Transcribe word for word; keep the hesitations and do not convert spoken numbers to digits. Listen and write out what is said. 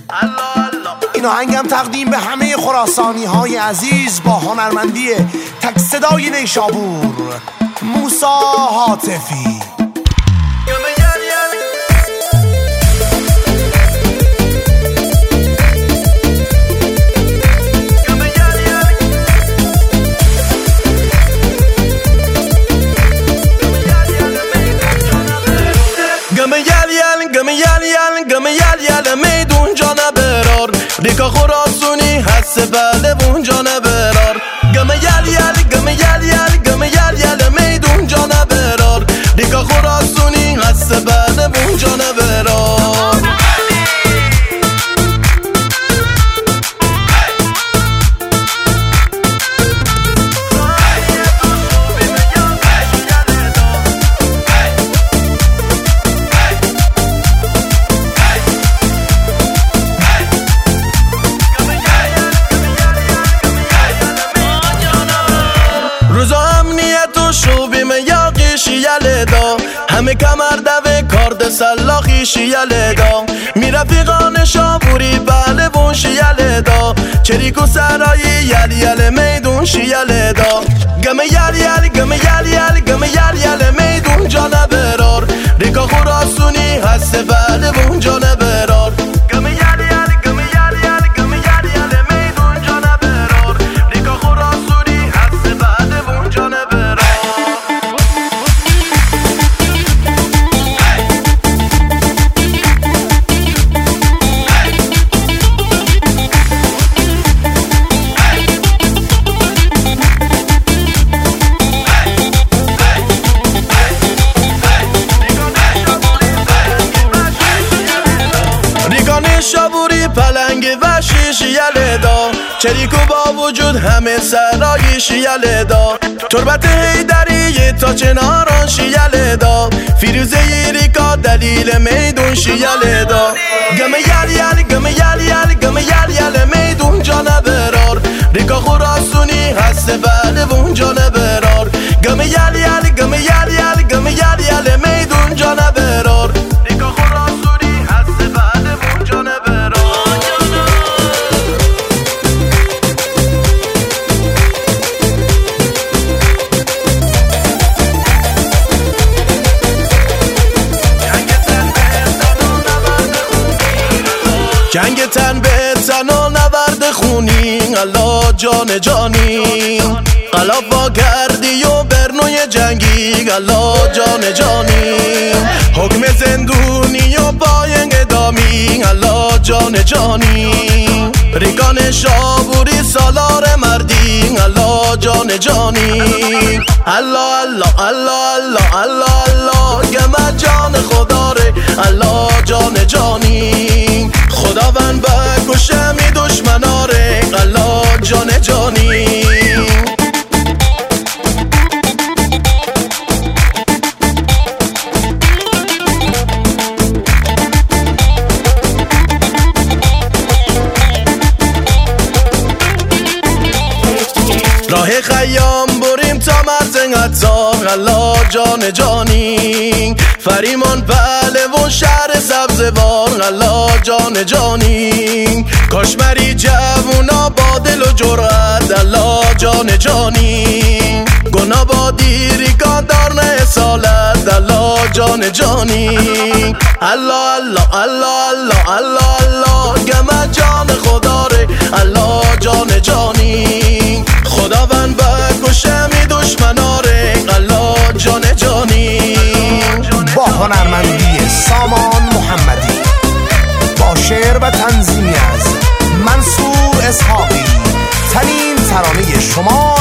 این آهنگم تقدیم به همه خراسانی های عزیز با هنرمندی تک صدای نیشابور موسی حاطفی. گمه یل یل گمه یل یل گمه یل یل میدون جانه برار ریکا خراسونی هست بله بون جانه برار گمه یل یل گمه یل یل گمه یل یل میدون جانه برار ریکا خراسونی هست بله بون جانه برار روزا امنیت و شوبیم یا قیشیل دا همه کمر دوه کارد سلاخی شیل دا می رفیقان شابوری بله بون شیل دا چریکو سرایی یل یل میدون شیل دا گمه یل یل گمه یل یل گمه یل یل میدون جانه برار ریکا خراسونی هست بله بون جانه برار گمه یل یل گمه یل یل گمه یل یل میدون جانه برار ریکا خراسونی هست بله بون جانه برار شابوری پلنگ و شیشیل دا چریکو با وجود همه سرایی شیل دا تربت هیدری تا چناران شیل دا فیروزه ریکا دلیل میدون شیل دا گمه یل یل گمه یل یل گمه یل یل میدون جانه برار ریکا خراسونی هست بله بون جانه برار گمه یل یل گمه یل یل گمه یل یل میدون جانه برار ریکا خراسونی هست بله بون جانه برار جنگ تن به تن و نورد خونی الله جان جانی قلاب با گردی و برنوی جنگی الله جان جانی حکم زندونی و باینگ دامی الله جان جانی ریگان شابوری سالار مردی الله جان جانی الله الله الله الله الله الله گمه جان خدا ره الله جان جانی خداوند بکشه می دشمناره الله جان جانی راه خیام بریم تا مرزنگت زار الله جان جانی فریمان بله و شهر سبزوار الله جان جانی کاشمری جوونا با دل و جرأت الله جان جانی گناه با دیریگاه دار نه سالت الله جان جانی الله الله الله الله الله الله گمه جان خدا ره الله جان جانی خداوند بکشه می دشمناره الله جان جانی با هنرمندی سامان محمدی با شعر و تنظیمی از منصور اسحاقی تنین ترانه شما